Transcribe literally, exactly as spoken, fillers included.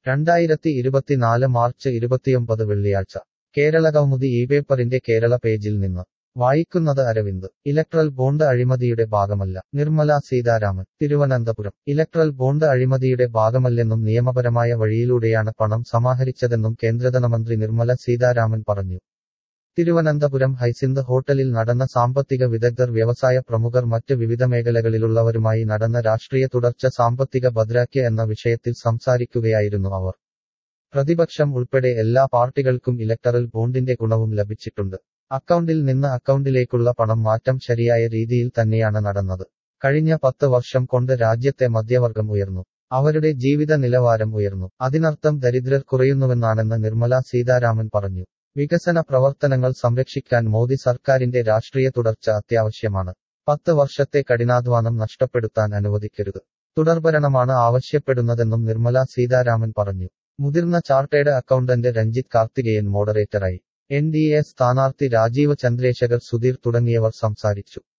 രണ്ടായിരത്തി ഇരുപത്തിനാല് മാർച്ച് ഇരുപത്തിയൊമ്പത് വെള്ളിയാഴ്ച കേരളകൗമുദി ഈ പേപ്പറിന്റെ കേരള പേജിൽ നിന്ന് വായിക്കുന്നത് അരവിന്ദ്. ഇലക്ട്രൽ ബോണ്ട് അഴിമതിയുടെ ഭാഗമല്ല നിർമ്മല സീതാരാമൻ. തിരുവനന്തപുരം. ഇലക്ട്രൽ ബോണ്ട് അഴിമതിയുടെ ഭാഗമല്ലെന്നും നിയമപരമായ വഴിയിലൂടെയാണ് പണം സമാഹരിച്ചതെന്നും കേന്ദ്രധനമന്ത്രി നിർമ്മല സീതാരാമൻ പറഞ്ഞു. തിരുവനന്തപുരം ഹൈസിന്ത് ഹോട്ടലിൽ നടന്ന സാമ്പത്തിക വിദഗ്ധർ, വ്യവസായ പ്രമുഖർ, മറ്റ് വിവിധ മേഖലകളിലുള്ളവരുമായി നടന്ന രാഷ്ട്രീയ തുടർച്ച സാമ്പത്തിക ഭദ്രാക്യ എന്ന വിഷയത്തിൽ സംസാരിക്കുകയായിരുന്നു അവർ. പ്രതിപക്ഷം ഉൾപ്പെടെ എല്ലാ പാർട്ടികൾക്കും ഇലക്ടറൽ ബോണ്ടിന്റെ ഗുണവും ലഭിച്ചിട്ടുണ്ട്. അക്കൗണ്ടിൽ നിന്ന് അക്കൗണ്ടിലേക്കുള്ള പണം മാറ്റം ശരിയായ രീതിയിൽ തന്നെയാണ് നടന്നത്. കഴിഞ്ഞ പത്ത് വർഷം കൊണ്ട് രാജ്യത്തെ മധ്യവർഗം ഉയർന്നു. അവരുടെ ജീവിത നിലവാരം ഉയർന്നു. അതിനർത്ഥം ദരിദ്രർ കുറയുന്നുവെന്നാണെന്ന് നിർമ്മല സീതാരാമൻ പറഞ്ഞു. വികസന പ്രവർത്തനങ്ങൾ സംരക്ഷിക്കാൻ മോദി സർക്കാരിന്റെ രാഷ്ട്രീയ തുടർച്ച അത്യാവശ്യമാണ്. പത്ത് വർഷത്തെ കഠിനാധ്വാനം നഷ്ടപ്പെടുത്താൻ അനുവദിക്കരുത്. തുടർഭരണമാണ് ആവശ്യപ്പെടുന്നതെന്നും നിർമ്മല സീതാരാമൻ പറഞ്ഞു. മുതിർന്ന ചാർട്ടേഡ് അക്കൗണ്ടന്റ് രഞ്ജിത്ത് കാർത്തികേയൻ മോഡറേറ്ററായി. എൻ ഡി എ സ്ഥാനാർത്ഥി രാജീവ് ചന്ദ്രശേഖർ, സുധീർ തുടങ്ങിയവർ സംസാരിച്ചു.